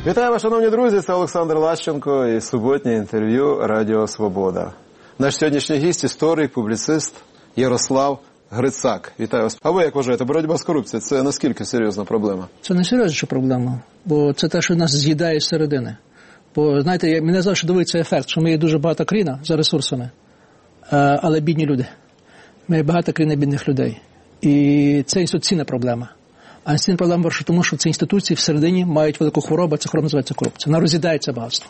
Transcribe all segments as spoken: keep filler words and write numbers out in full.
Вітаю вас, шановні друзі, це Олександр Лащенко і суботнє інтерв'ю Радіо Свобода. Наш сьогоднішній гість – історик, публіцист Ярослав Грицак. Вітаю вас. А ви як вважаєте, боротьба з корупцією – це наскільки серйозна проблема? Це не серйозна проблема, бо це те, що нас з'їдає з середини. Бо, знаєте, мене завжди дивується ефект, що ми є дуже багата країна за ресурсами, але бідні люди. Ми є багата країна бідних людей. І це інституційна проблема. А інституційна проблема тому, що ці інституції всередині мають велику хворобу, ця хвороба називається корупція. Вона роз'їдається багатство.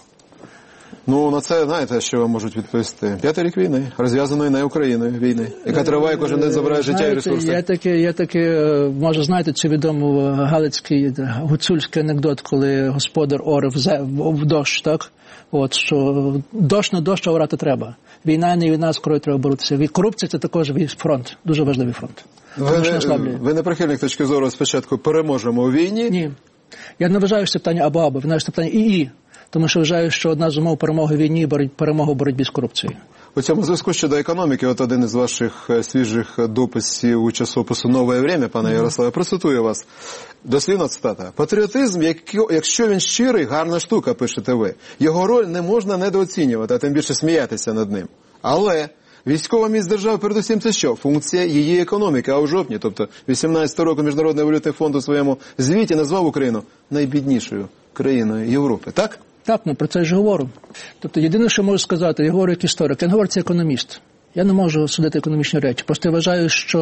Ну, на це, знаєте, що вам можуть відповісти? П'ятий рік війни, розв'язаної не Україною війни, яка триває, кожен день забирає життя і ресурси. Я таки, я таки, може, знаєте, цю відому галицький, гуцульський анекдот, коли господар орав в дощ, так? От, що дощ на дощ, а орати треба. Війна не війна, з якою треба боротися. Корупція – це також фронт, дуже важливий фронт. Ви не, ви не прихильник точки зору спочатку переможемо у війні? Ні. Я не вважаю, що це питання або-або, вважаю, що це питання і-і. Тому що вважаю, що одна з умов перемоги в війні – перемога в боротьбі з корупцією. У цьому зв'язку щодо економіки, от один із ваших свіжих дописів у часопису «Нове время», пане Ярославе, процитую вас. Дослівна цитата. «Патріотизм, якщо він щирий, гарна штука», пишете ви. «Його роль не можна недооцінювати, а тим більше сміятися над ним. Але військова міць держави, передусім, це що? Функція її економіки. А у жовтні, тобто вісімнадцятого року, Міжнародний валютний фонд у своєму звіті назвав Україну найбіднішою країною Європи. Так? Так, ну про це ж говорю. Тобто єдине, що можу сказати, я говорю як історик, я не говорю, це економіст. Я не можу судити економічні речі. Просто я вважаю, що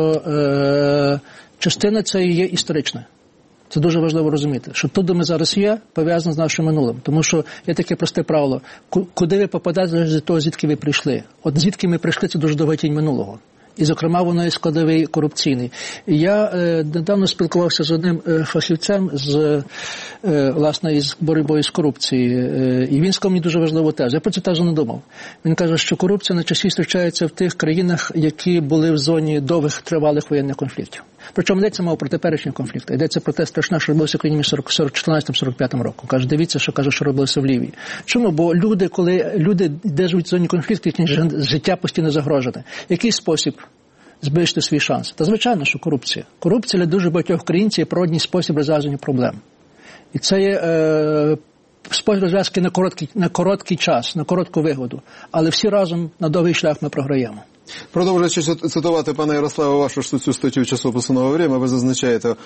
е- частина це є історична. Це дуже важливо розуміти, що тут, де ми зараз є, пов'язано з нашим минулим. Тому що є таке просте правило, куди ви попадаєте, з того, звідки ви прийшли. От звідки ми прийшли, це дуже довга тінь минулого. І, зокрема, воно є складовий корупційний. Я е, недавно спілкувався з одним е, фахівцем з, е, власне, із боротьбою з корупцією. Е, і він сказав мені дуже важливу тезу. Я про цю тезу не думав. Він каже, що корупція найчастіше зустрічається в тих країнах, які були в зоні довгих тривалих воєнних конфліктів. Причому йдеться мова про теперішні конфлікти. Йдеться про те страшне, що робилося в Україні між чотирнадцятим сорок п'ятим роком. Каже, дивіться, що каже, що робилося в Лівії. Чому? Бо люди, коли люди, де живуть в зоні конфлікту, їхнє життя постійно загрожене. Який спосіб збільшити свій шанс? Та звичайно, що корупція. Корупція для дуже багатьох українців є природній спосіб розв'язання проблем. І це є е, спосіб розв'язки на короткий, на короткий час, на коротку вигоду. Але всі разом на довгий шлях ми програємо. Продовжуючи цитувати, пане Ярославе, вашу цю статтю часопису «Нове время», ви зазначаєте,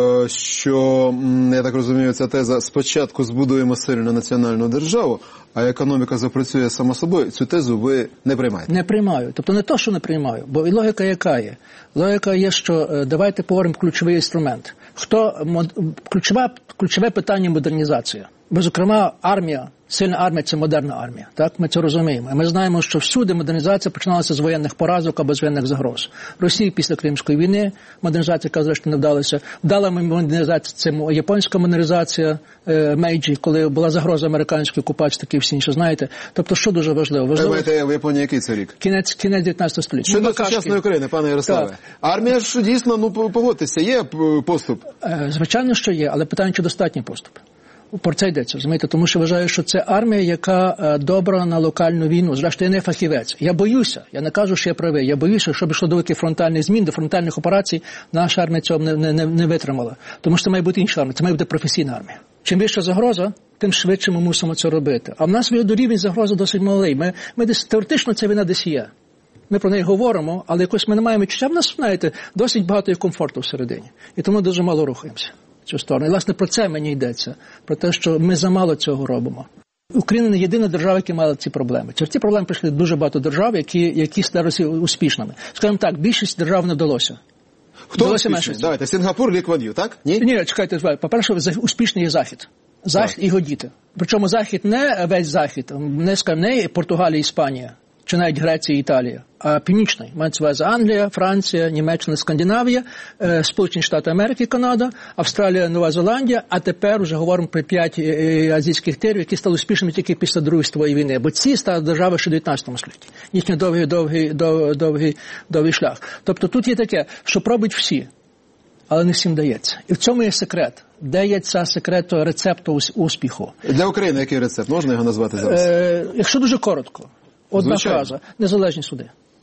що, я так розумію, ця теза «спочатку збудуємо сильну національну державу, а економіка запрацює сама собою». Цю тезу ви не приймаєте? Не приймаю. Тобто не то, що не приймаю, бо і логіка яка є? Логіка є, що давайте поговоримо ключовий інструмент. Хто, ключове, ключове питання – модернізація. Бо, зокрема, армія, сильна армія – це модерна армія. Так? Ми це розуміємо. І ми знаємо, що всюди модернізація починалася з воєнних поразок або з воєнних загроз. Росії після Кримської війни, модернізація, яка, зрештою, не вдалася. Вдала модернізація – це японська модернізація, е, Мейджі, коли була загроза американської окупації, такі всі інші, знаєте. Тобто, що дуже важливо? важливо... Ви знаєте, в Японії який це рік? Кінець, кінець дев'ятнадцятого століття. Щодо сучасної України, пане Ярославе. Армія ж дійсно, ну, погодьтеся, є поступ? Е, звичайно, що є, але питання, чи достатній поступ. Про це йдеться, розумієте? Тому що вважаю, що це армія, яка е, добра на локальну війну. Зрештою, я не фахівець. Я боюся, я не кажу, що я правий, я боюся, щоб йшло до великих фронтальних змін, до фронтальних операцій, наша армія цього не, не, не витримала. Тому що це має бути інша армія, це має бути професійна армія. Чим вища загроза, тим швидше ми мусимо це робити. А в нас до рівень загрози досить малий. Ми, ми десь, теоретично ця війна десь є. Ми про неї говоримо, але якось ми не маємо відчуття. В нас, знаєте, досить багато є комфорту всередині. І тому дуже мало рухаємося. Цю сторону. І, власне, про це мені йдеться. Про те, що ми замало цього робимо. Україна не єдина держава, яка мала ці проблеми. Через ці проблеми прийшли дуже багато держав, які, які сталися успішними. Скажімо так, більшість держав не вдалося. Хто вдалося успішний? Давайте, Сінгапур, Лі Кван Ю, так? Ні? Ні, чекайте, по-перше, успішний є Захід. Захід так. І його діти. Причому Захід не весь Захід, не, скажімо, не Португалія, Іспанія, чи навіть Греція, Італія, а північний. Мається на увазі Англія, Франція, Німеччина, Скандинавія, е, Сполучені Штати Америки, Канада, Австралія, Нова Зеландія, а тепер вже говоримо про п'ять е, азійських тирів, які стали успішними тільки після Другої світової війни. Бо ці стали держави ще в дев'ятнадцятому столітті. Їхній довгий, довгий, довгий, довгий, довгий шлях. Тобто тут є таке, що пробують всі, але не всім дається. І в цьому є секрет. Де є ця секрету рецепту успіху? Для України який рецепт? Можна його назвати зараз? Е, якщо дуже коротко. Одна Звичайно. фраза – незалежні суди.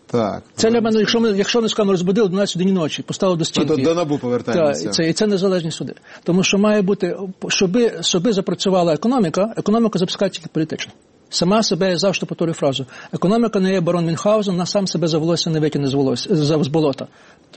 Так. Це для мене, якщо ми, якщо ми скажемо, розбудили дванадцять годині ночі, поставили до стінки. Ми до НАБУ повертаємося. Так, це, і це незалежні суди. Тому що має бути, щоби, щоби запрацювала економіка, економіка запускає тільки політично. Сама себе, я завжди повторюю фразу, економіка не є барон Мюнхгаузен, вона сам себе за волосся не витягне з, волосся, з болота.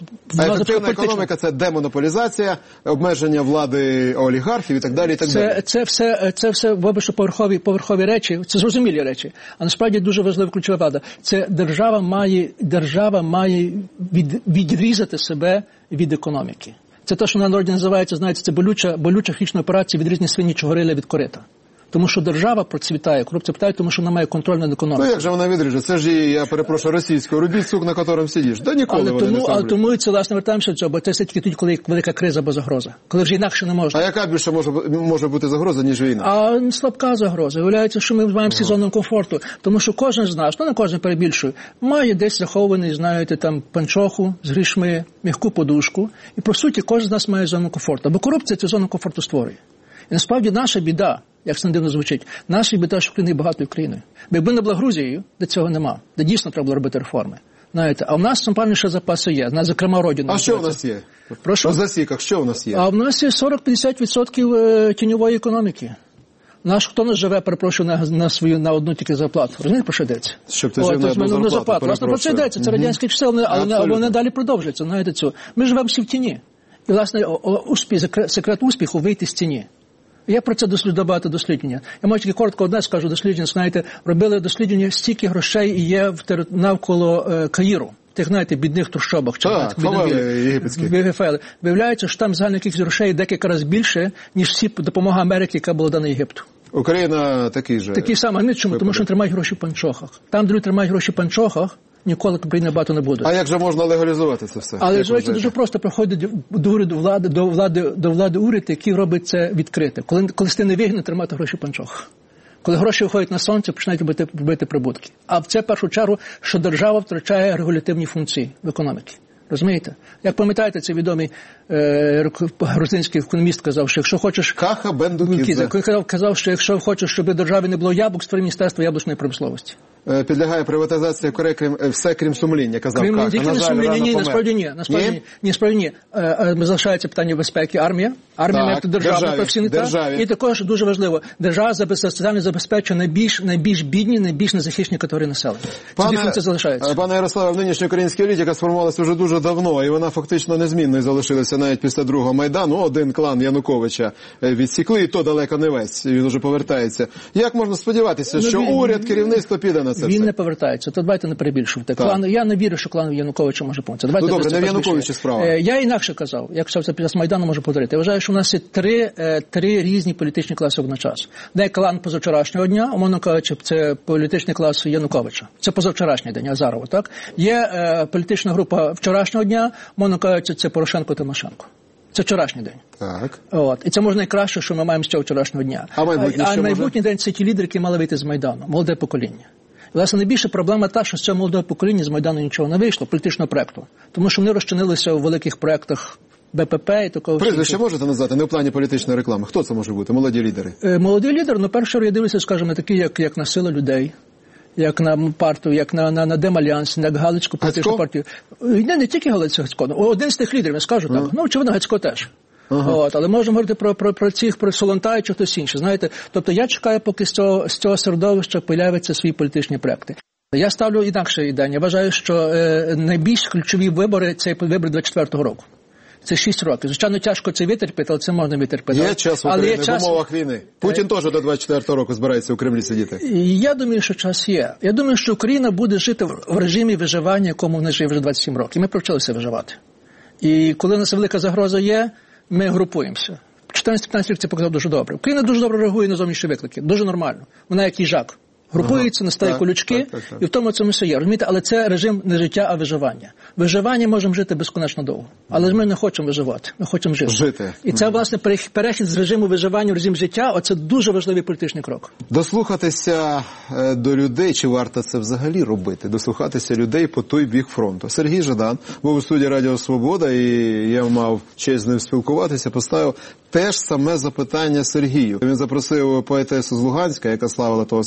А ефективна економіка – це демонополізація, обмеження влади олігархів і так далі, і так це, далі. Це все, це все вибачте, поверхові, поверхові речі, це зрозумілі речі, а насправді дуже важлива ключова влада. Це держава має, держава має від, відрізати себе від економіки. Це те, що на народі називається, знаєте, це болюча, болюча хлічна операція відрізнення свинячого риля від корита. Тому що держава процвітає, корупція питає, тому що вона має контроль над економікою. Ну як же вона відріже? Це ж її, я перепрошую, російською. Рубіть сук, на якому сидиш. Да ніколи але вони тому, не але тому це, власне, вертаємося до цього, бо це все тільки тоді, коли велика криза або загроза. Коли вже інакше не можна. А яка більше може, може бути загроза, ніж війна? А слабка загроза. Виявляється, що ми маємо всі зону комфорту. Тому що кожен з нас, ну не кожен перебільшує, має десь захований, знаєте, там панчоху з грішми, м'яку подушку. І, по суті, кожен з нас має зону комфорту. Бо корупція цю зону комфорту створює. І насправді наша біда, як це не дивно звучить, наша біда, що Україна є багатою країною. Бо якби не була Грузією, де цього нема, де дійсно треба було робити реформи. Знаєте, а в нас там певні ще запаси є, на зокрема родина. А що в нас є? Прошу? У засіках що в нас є? А в нас є сорок-п'ятдесят відсотків тіньової економіки. Наш хто нас живе, перепрошую, на, на свою на одну тільки зарплату. Розумієте, про що йдеться? Щоб ти жив на одну зарплату, зарплату. Власне, про це йдеться. Це радянські часи, але, але вони далі продовжуються. Знаєте цю. Ми живемо всі в тіні. І, власне, успіх, секрет успіху – вийти з тіні. Я про це досліджую багато дослідження. Я можу тільки коротко одне скажу дослідження. Знаєте, робили дослідження, стільки грошей є в навколо е, Каїру. Тих, знаєте, бідних трущобах. Так, фавели єгипетські. Виявляється, що там загальна кількість грошей декілька разів більше, ніж всі допомога Америки, яка була дана Єгипту. Україна такий же. Такий самий. Чому? Тому що тримають гроші в панчохах. Там, де тримають гроші в панчохах, ніколи країни багато не буде. А як же можна легалізувати це все? Але це дуже просто. Приходить до уряду влади, до влади, до влади уряд, який робить це відкрите. Коли, коли ти не вигідно тримати гроші в панчохах. Коли гроші виходять на сонце, починають робити, робити прибутки. А це в першу чергу, що держава втрачає регулятивні функції в економіці. Розумієте? Як пам'ятаєте, цей відомий е, грузинський економіст казав, що якщо хочеш... Каха Бендукідзе. Казав, казав, що якщо хочеш, щоб в державі не було яблук, створи міністерство яблучної промисловості. Підлягає приватизації крім, все, крім сумління, казав крім, Каха. Крім на жаль, сумління, ні, помер. насправді ні. Насправді ні, ні, насправді ні. Е, е, залишається питання безпеки. Армія. Армія має бути державна професійна. І також дуже важливо, держава соціально забезпечує найбільш, найбільш бідні, найбільш незахищені категорії населення. Ці дві функції залишаються. Пане Ярославе, в нинішній українській еліті, яка сформувалася вже дуже давно, і вона фактично незмінною залишилася навіть після другого Майдану. Один клан Януковича відсікли, і то далеко не весь, він уже повертається. Як можна сподіватися, що ну, уряд, керівництво піде на це Він все? не повертається, то давайте не перебільшувати. Клан, я не вірю, що клан Януковича може помогти. Ну добре, не в Януковичі справа. Я інакше казав, якщо це під час Майдану може повторити. Я вважаю, що у нас є три, три різні політичні класи одночасно. Де клан позавчорашнього дня, умовно кажучи, це політичний клас Януковича. Це позавчорашній день, Азарова, так? Є е, політична група вчорашнього дня, умовно кажучи, це Порошенко-Тимошенко. Це вчорашній день. Так. От. І це може найкраще, що ми маємо з цього вчорашнього дня. А майбутнє, а, а що майбутній день – це ті лідери, які мали вийти з Майдану. Молоде покоління. І, власне, найбільша проблема та, що з цього молодого покоління з Майдану нічого не вийшло, політичного проєкту. Тому що вони розчинилися у великих проєктах Б П П і такого. Прізвище можете назвати, не в плані політичної реклами? Хто це може бути? Молоді лідери? Е, молоді лідери, ну, перше, я дивлюся, скажімо, такі, як, як на Сила людей, як на партію, як на, на, на Демальянс, як Галицьку політичну партію. Не, не тільки Галицьку, Гацько. Один з тих лідерів, я скажу так. Ну, очевидно, Гацько теж. Ага. От, але можемо говорити про, про, про цих, про Солонтая чи хтось інший. Знаєте, тобто я чекаю, поки з цього, з цього середовища появляться свої політичні проекти. Я ставлю інакше ідею. Я вважаю, що е, найбільш ключові вибори – це вибори двадцять четвертого року. Це шість років. Звичайно, тяжко це витерпіти, але це можна витерпіти. Є час в Україні, час... в умовах війни. Путін е... теж до двадцять четвертого року збирається у Кремлі сидіти. Я думаю, що час є. Я думаю, що Україна буде жити в режимі виживання, якому вона живе вже двадцять сім років. Ми привчилися виживати. І коли у нас велика загроза є, ми групуємося. чотирнадцять-п'ятнадцять років це показав дуже добре. Україна дуже добре реагує на зовнішні виклики. Дуже нормально. Вона як їжак. Групується, ага, настає так, колючки, так, так, так. І в тому цьому все є. Розумієте, але це режим не життя, а виживання. Виживання можемо жити безконечно довго. Але ми не хочемо виживати, ми хочемо жити. Жити. І це, власне, перехід з режиму виживання в режим життя, оце дуже важливий політичний крок. Дослухатися до людей, чи варто це взагалі робити? Дослухатися людей по той бік фронту. Сергій Жадан був у студії Радіо Свобода, і я мав честь з ним спілкуватися, поставив те ж саме запитання Сергію. Він запросив поетесу з Луганська, яка славила того самого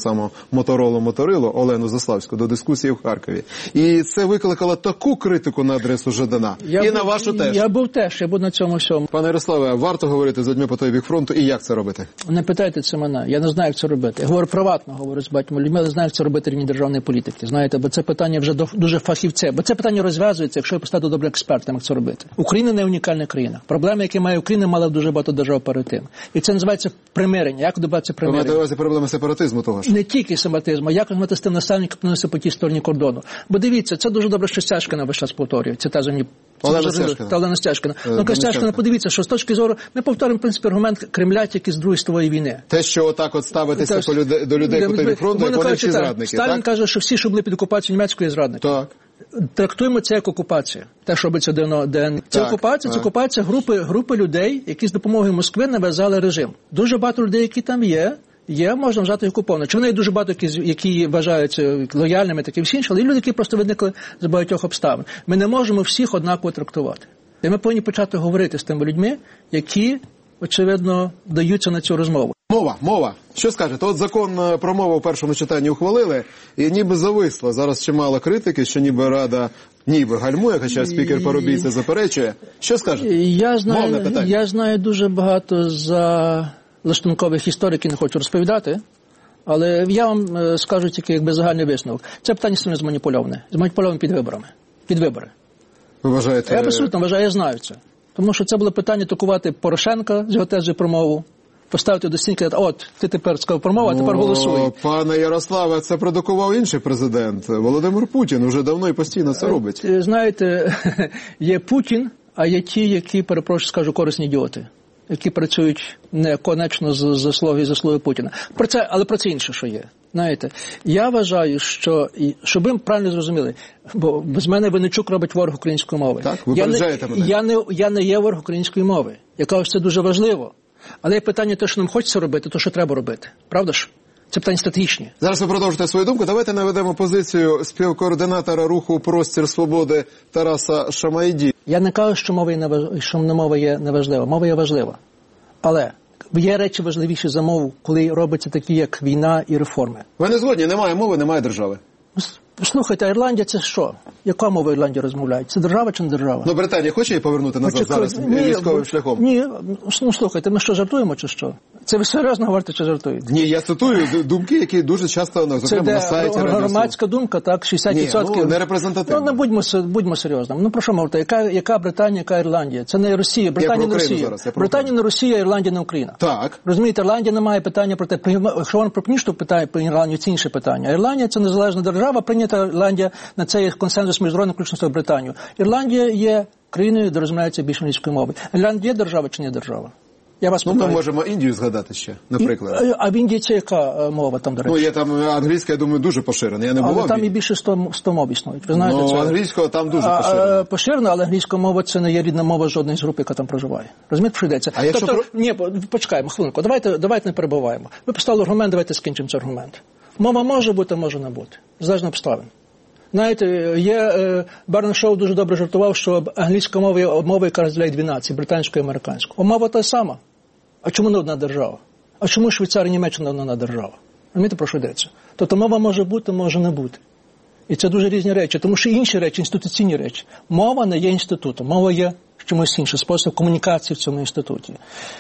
Моторолу Моторило Олену Заславську до дискусії в Харкові. І це викликало таку критику на адресу Жадана. Я і був, на вашу теж. Я був теж, я був на цьому всьому. Пане Ярославе, варто говорити з людьми по той бік фронту і як це робити? Не питайте це мене, я не знаю, як це робити. Я говорю приватно, говорю з багатьма людьми, але знаю, як це робити рівні державної політики. Знаєте, бо це питання вже дуже фахівце. Бо це питання розв'язується, якщо я поставити добре експертам, як це робити. Україна не унікальна країна. Проблеми, які має Україна, мала дуже багато держав перед тим. І це називається примирення. Як добиватися примирення? Ви маєте на увазі проблеми сепаратизму того ж? Не тільки сепаратизму, як розмовляти з тим населенням, яке опинилося по тій стороні кордону. Бо дивіться, це дуже добре, що Стяжкіна весь час повторює. Це та мені Олена Стяжкіна. Та Олена Стяжкіна. Ну, Стяжкіна, подивіться, що з точки зору, ми повторюємо, в принципі, аргумент Кремля тільки з Другої світової війни. Те, що отак от ставитися Та, по люди, до людей по той фронту, як вони всі зрадники, Сталін так? каже, що всі, що були під окупацією німецької, є зрадники. Так. Трактуємо це як окупація. Те, що робиться ДНР. Це так, окупація, так. це окупація групи, групи людей, які з допомогою Москви нав'язали режим. Дуже багато людей, які там є, є, можна вважати окуповано. Чи вони є дуже багато, які, які вважаються лояльними, такі всі інші, але є люди, які просто виникли з багатьох обставин. Ми не можемо всіх однаково трактувати. І ми повинні почати говорити з тими людьми, які, очевидно, даються на цю розмову. Мова, мова. Що скажете? От закон про мову в першому читанні ухвалили, і ніби зависло. Зараз чимало критики, що ніби Рада ніби гальмує, хоча спікер Парубій це заперечує. Що скажете? Я знаю, Мовне питання. я знаю дуже багато за лаштункових історій, які не хочу розповідати, але я вам е, скажу тільки якби загальний висновок. Це питання сильно зманіпульоване. Зманіпульоване під виборами. Під вибори. Ви вважаєте? Я абсолютно вважаю, я знаю це. Тому що це було питання атакувати Порошенка з його тезою про мову, поставити до стінки, от, ти тепер сказав про мову, а тепер голосуй. О, пане Ярославе, це продукував інший президент. Володимир Путін вже давно і постійно це робить. Знаєте, є Путін, а є ті, які, перепрошую, скажу, корисні ідіоти, які працюють не конечно з заслуги заслуги Путіна. Про це, але про це інше, що є. Знаєте, я вважаю, що, щоб ви правильно зрозуміли, бо без мене Винничук робить ворог української мови. Так, ви я попереджаєте не, мене. Я не, я не є ворог української мови. Я кажу, що це дуже важливо. Але є питання те, що нам хочеться робити, то, що треба робити. Правда ж? Це питання стратегічні. Зараз ви продовжите свою думку. Давайте наведемо позицію співкоординатора руху «Простір свободи» Тараса Шамайді. Я не кажу, що мова, є неваж... що мова є неважлива. Мова є важлива. Але є речі важливіші за мову, коли робиться такі, як війна і реформи. Ви не згодні? Немає мови, немає держави. Слухайте, а Ірландія це що? Яка мова Ірландії розмовляють? Це держава чи не держава? Ну, Британія хоче її повернути назад Почекай, зараз ні, військовим шляхом? Ні, ну слухайте, ми що, жартуємо чи що? Це ви серйозно говорите чи жартуєте? Ні, я цитую думки, які дуже часто, зокрема, це на сайті Це громадська думка, так, шістдесят відсотків. Ні, ну, не репрезентативно. Ну, не будьмо, будьмо серйозними. Ну, про що мовити? Яка, яка Британія, яка Ірландія? Це не Росія. Британія не Росія. Зараз, Британія не Росія, Ірландія не Україна. Так. Розумієте, Ірландія не має питання про те, якщо вона про Північну питає про Ірландію, це інше питання. Ірландія – це незалежна держава, прийнята Ірландія, на це є консенсус міжнародний, включно з Британією. Ірландія є країною, де розмовляється більше англійської мови. Ірландія є держава чи не держава? Я вас ну, питаю. ми можемо Індію згадати ще, наприклад. І, а в Індії це яка мова там, до речі? Ну, є там англійська, я думаю, дуже поширена. Я не бував. Але там і більше сто мов існують. Ви знаєте, ну, це... англійського там дуже а, поширена. Поширена, але англійська мова – це не є рідна мова жодної з груп, яка там проживає. Розумієте, що йдеться? А якщо тобто, про... ні, почекаємо, хвилинку, давайте, давайте не перебуваємо. Ви поставили аргумент, давайте скінчимо цей аргумент. Мова може бути, може не бути. Залежно обставин. Знаєте, є, е, Бернард Шоу дуже добре жартував, що англійська мова є мова, яка розділяє дві нації, британську і американську. А мова та сама. А чому не одна держава? А чому Швейцарія і Німеччина не одна держава? Розумієте, про що йдеться? Тобто мова може бути, може не бути. І це дуже різні речі, тому що інші речі, інституційні речі. Мова не є інститутом, мова є чимось іншим, спосіб комунікації в цьому інституті.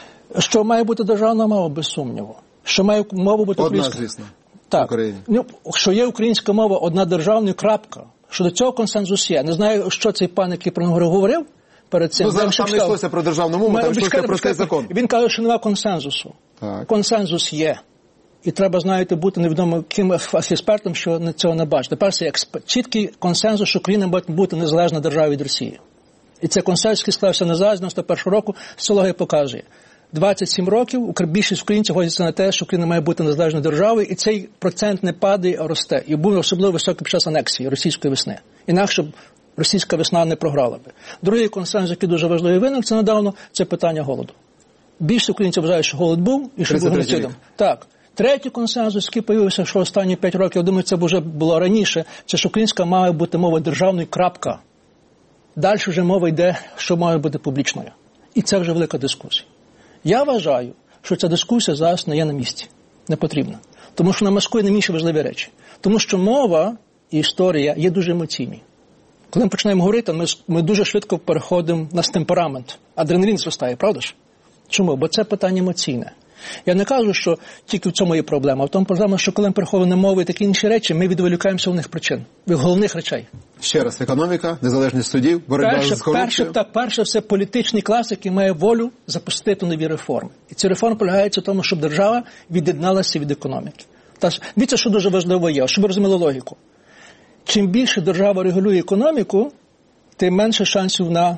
Що має бути державна мова, без сумніву. Що має мова бути одна, українська? звісно, так. в Україні. Ну, що є українська мова, одна державна, крапка. Що до цього консенсус є. Не знаю, що цей пан, який про нього говорив, перед цим. Ну, зараз там не йшлося про державну мову, там йшлося про цей закон. Він каже, що немає консенсусу. Так. Консенсус є. І треба, знаєте, бути невідомо ким експертом, що цього не бачить. Перший експерт. Чіткий консенсус, що Україна має бути незалежна держава від Росії. І це консенсус, який склався на дев'яносто першого року, соціологія показує. двадцять сім років більшість українців годяться на те, що Україна має бути незалежною державою, і цей процент не падає, а росте. І був особливо високий під час анексії російської весни. Інакше російська весна не програла би. Другий консенсус, який дуже важливий виник, це недавно, це питання голоду. Більшість українців вважають, що голод був і що був геноцидом. Так. Третій консенсус, який появився, що останні п'ять років, я думаю, це вже було раніше, це що українська має бути мова державною, крапка. Далі вже мова йде, що має бути публічною. І це вже велика дискусія. Я вважаю, що ця дискусія зараз не є на місці. Не потрібна. Тому що вона маскує не інші важливі речі. Тому що мова і історія є дуже емоційні. Коли ми починаємо говорити, ми, ми дуже швидко переходимо на темперамент. Адреналін зростає, правда ж? Чому? Бо це питання емоційне. Я не кажу, що тільки в цьому є проблема. А в тому проблема, що коли ми переходимо на мову і такі інші речі, ми відволікаємося у них причин, від головних речей. Ще раз, економіка, незалежність судів, боротьба перше, з корупцією. Перше, так, перше все політичний клас, який має волю запустити нові реформи. І ці реформи полягають в тому, щоб держава від'єдналася від економіки. Тож, дивіться, що дуже важливо є, щоб ви розуміли логіку. Чим більше держава регулює економіку, тим менше шансів на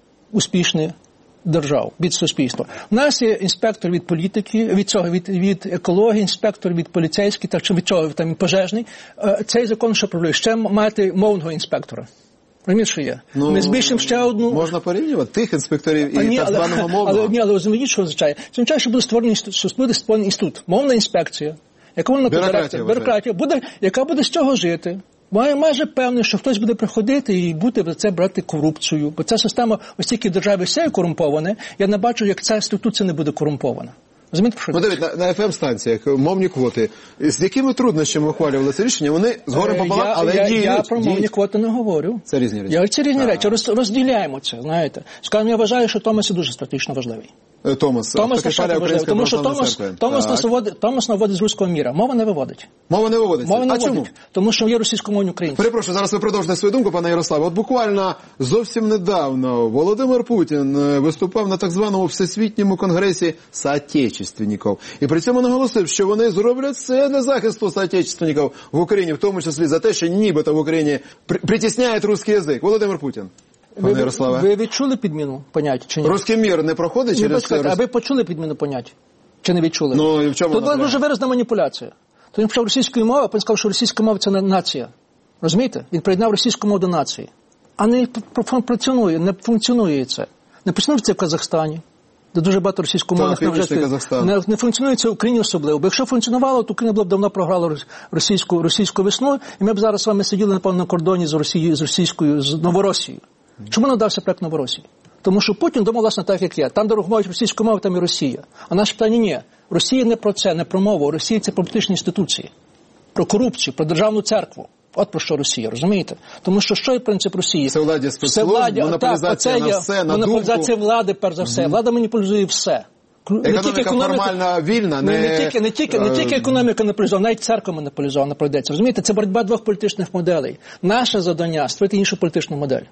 успішне державу, від суспільства. У нас є інспектор від політики, від цього, від, від екології, інспектор від поліцейських, так, чи від цього, там, пожежний. Цей закон що проблює? Ще мати мовного інспектора. Розумієте, що є? Ну, ми збільшимо ще одну... Можна порівнювати тих інспекторів і а, ні, так званого мовного. Але, ні, але розумієте, що означає? Це означає, що буде створений, що буде створений інститут. Мовна інспекція, яка вона бюрократія, бюрократія буде, яка буде з цього жити. Має майже певне, що хтось буде приходити і буде за це брати корупцію. Бо ця система, ось тільки в державі все є корумповане, я не бачу, як ця інституція не буде корумпована. Розумієте, про що? Ну, дивіться, на, на еф ем-станціях мовні квоти. З якими труднощами ухвалювали це рішення? Вони згорем пополам, я, але я, діють. Я про мовні діють. квоти не говорю. Це різні речі. Я, це різні а. речі. Роз, розділяємо це, знаєте. Скажімо, я вважаю, що Томас є дуже стратегічно важливий. Томас, Томас важливий, тому що Томас, Томас, нас виводить, Томас наводить з руського міра. Мова не виводить. Мова не виводиться? Мова не а виводить, чому? Тому що є російськомовні українці. Перепрошую, зараз ви продовжите свою думку, пане Ярославе. От буквально зовсім недавно Володимир Путін виступав на так званому Всесвітньому конгресі соотечественників. І при цьому наголосив, що вони зроблять все для захисту соотечественників в Україні, в тому числі за те, що нібито в Україні притісняють русський язик. Володимир Путін. Пане ви, Ярославе. Ви відчули підміну поняття чи ні? Русський мір не проходить Ні, через... почекайте, а ви почули підміну поняття? Чи не відчули? Ну, і в чому Тут була дуже виразна маніпуляція. То він почав російською мовою, а він сказав, що російська мова – це нація. Розумієте? Він приєднав російську мову до нації. А не функціонує, не функціонує це. Не почнув це в Казахстані, де дуже багато російськомовних не, не, не функціонує це в Україні особливо. Бо якщо функціонувало, то Україна була б давно програла російську, російську весну, і ми б зараз з вами сиділи, напевно, на кордоні з Росією, з російською, з Новоросією. Чому надався проект Новоросії? Тому що Путін думав, власне, так, як я. Там, де розмовляють російською мовою, там і Росія. А наше питання – ні. Росія не про це, не про мову. Росія – це про політичні інституції. Про корупцію, про державну церкву. От про що Росія, розумієте? Тому що що є принцип Росії? Це владі спецслужб, монополізація на все, на думку. Монополізація влади, перш за все. Влада монополізує все. Економіка, не тільки формально вільна, не... Не тільки, не тільки, не тільки економіка монополізована, навіть церква монополізована пройдеться. Розумієте? Це боротьба двох політичних моделей. Наше завдання – створити іншу політичну модель.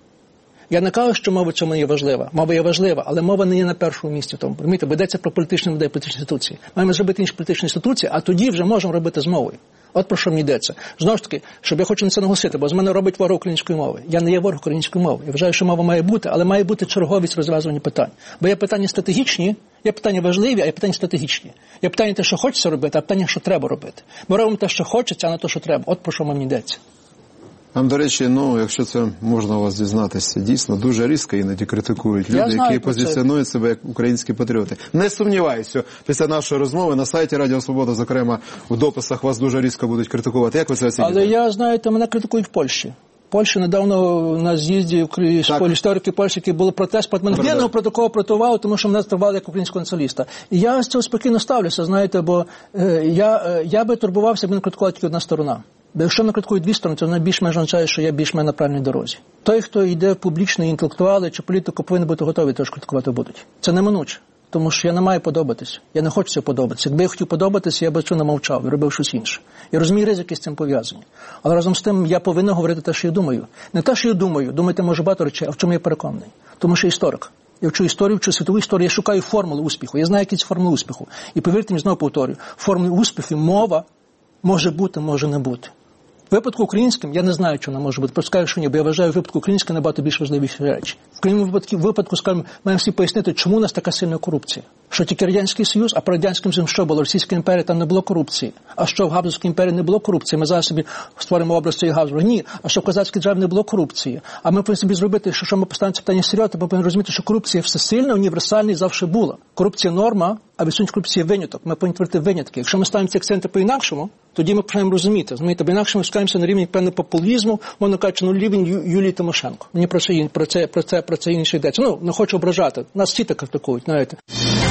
Я не кажу, що мова в цьому є важлива. Мова є важлива, але мова не є на першому місці. Тому, розумієте, бо йдеться про політичні моделі, політичні інституції. Маємо зробити інші політичні інституції, а тоді вже можемо робити з мовою. От про що мені йдеться. Знову ж таки, щоб я хочу на це наголосити, бо з мене робить ворог української мови. Я не є ворог української мови. Я вважаю, що мова має бути, але має бути черговість розв'язування питань. Бо є питання стратегічні, є питання важливі, а є питання стратегічні. Є питання те, що хочеться робити, а питання, що треба робити. Ми робимо те, що хочеться, а не те, що треба. От про що мені йдеться. Там, до речі, ну, якщо це можна у вас дізнатися, дійсно дуже різко іноді критикують люди, знаю, які позиціонують себе як українські патріоти. Не сумніваюся, що після нашої розмови на сайті Радіо Свобода, зокрема, в дописах вас дуже різко будуть критикувати. Як ви це оцінюєте? Але я, знаєте, мене критикують в Польщі. Польща недавно на з'їзді історики Польщі, які були протест проти мене. Єдиного протоколу протував, тому що мене тривали як українського націоналіста. І я з цього спокійно ставлюся, знаєте, бо е, я, е, я би турбувався, якби не критикувала тільки одна сторона. Бо якщо мене критикують дві сторони, то вона більш-менш означає, що я більш-менш на правильній дорозі. Той, хто йде в публічні інтелектуали чи політику, повинен бути готовий, теж критикувати будуть. Це неминуче. Тому що я не маю подобатися. Я не хочу цього подобатися. Якби я хотів подобатися, я б цього не мовчав і робив щось інше. Я розумію ризики з цим пов'язані. Але разом з тим я повинен говорити те, що я думаю. Не те, що я думаю, думати може багато речей, а в чому я переконаний. Тому що я історик. Я вчу історію, вчу світову історію, я шукаю формули успіху. Я знаю, які це формули успіху. І повірте мені, знову повторюю, формули успіху, мова може бути, може не бути. В випадку українським я не знаю, що вона може бути. Просто скажу, що ні, бо я вважаю, в випадку українським набагато більш важливіші речі. В крайньому випадку, в випадку, скажімо, маємо всі пояснити, чому у нас така сильна корупція. Що тільки Радянський Союз, а про Радянським Союзом що було? Російська імперія, там не було корупції. А що в Габсбурзькій імперії не було корупції? Ми зараз собі створимо образ цієї Габсбурга. Ні. А що в Козацькій державі не було корупції? А ми повинні собі зробити, що, що ми поставимо це питання серйозно, бо повинні розуміти, що корупція всесильна, універсальна і завжди була. Корупція норма, а відсутність корупції виняток. Ми повинні творити винятки. Якщо ми ставимо ці акценти по-інакшому, тоді ми починаємо розуміти. Розумієте, бо інакше ми спускаємося на рівні певного популізму, можна кажучи, ну рівень Ю, Юлії Тимошенко. Мені про це, про це, про це, про це інше йдеться. Ну, не хочу ображати. Нас всі так критикують, знаєте.